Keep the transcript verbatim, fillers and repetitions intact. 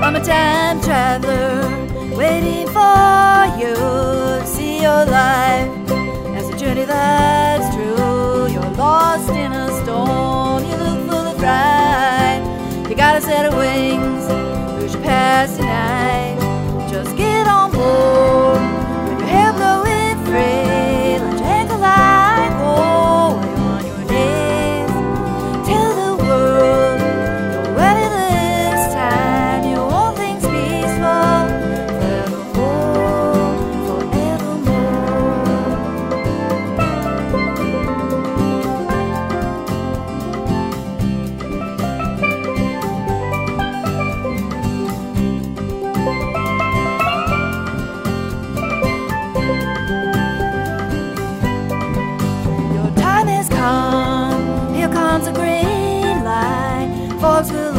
I'm a time traveler, waiting for you to see your life as a journey that's true. You're lost in a storm, you look full of pride. You got a set of wings, push your past tonight. Just get on board with your hair blowing free. Let your ankle light go on your knees. Tell the world you're ready this time. You want things peaceful forevermore, Here comes a green light, folks will